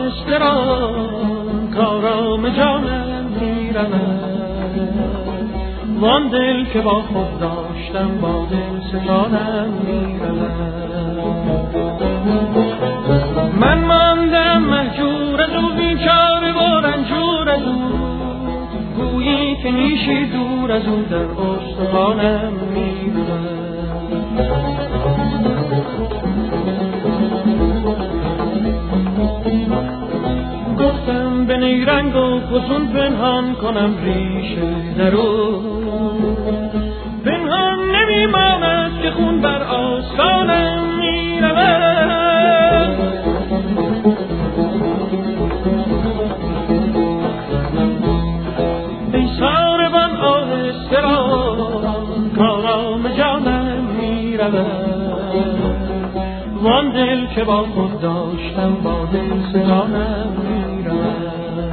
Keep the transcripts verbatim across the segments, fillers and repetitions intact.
آهسته را کارام جانم میرود، وان دل که با خود داشتم با دل ستانم میرود. من ماندم مهجور از او، بیچاره و رنجور از او، گویی که نیشی دور از او در استخوانم میرود. گفتم به نیرنگ و فسون پنهان کنم ریشه در او، پنهان نمیماند که خون بر آستانم میرود. ای ساربان آهسته را کارام جانم میرود، وان دل که با خود داشتم با دل ستانم میرود.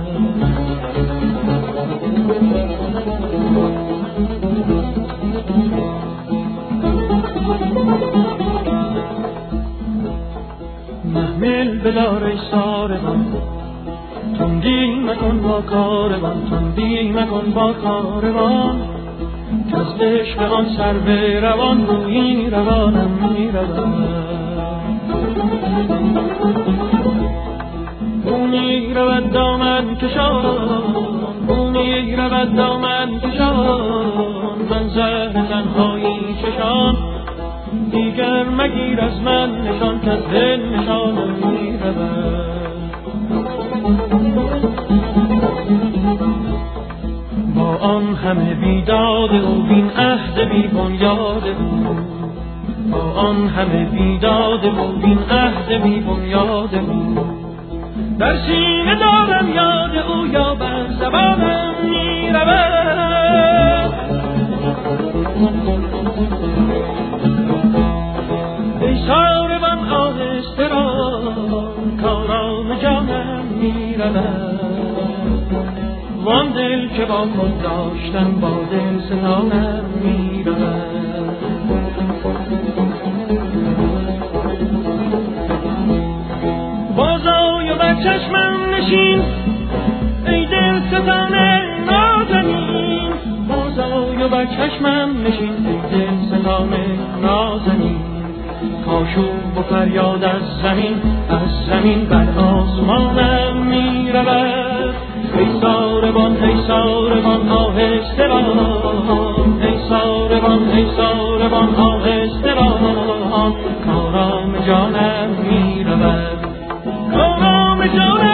محمل بدار ای ساربان، تندی مکن با کاروان، تندی مکن با کاروان، که از عشق آن سر به روان روی روانم میرود. او میرود دامن کشان، او میرود دامن کشان، من زهر تنهایی چشان، دیگر مگیر از من نشان که از دل نشانم میرود. با آن همه بیداد او بین عهد بی بنیاد او، با آن همه بیداد او بین عهد بی بنیاد او، در سینه دارم یاد او یا بر زبانم میرود. ای ساربان آهسته را کارام جانم میرود، وان دل که با خود داشتم با دل ستانم میرود. بازای و بر چشمم نشین ای دل ستان نازنین، بازای و بر چشمم نشین ای دل ستان نازنین، کاشوب و فریاد از زمین از زمین بر آسمانم میرود. ای ساربان ای ساربان آهسته را، ای ساربان ای ساربان آهسته را کارام جانم میرود، کارام جانم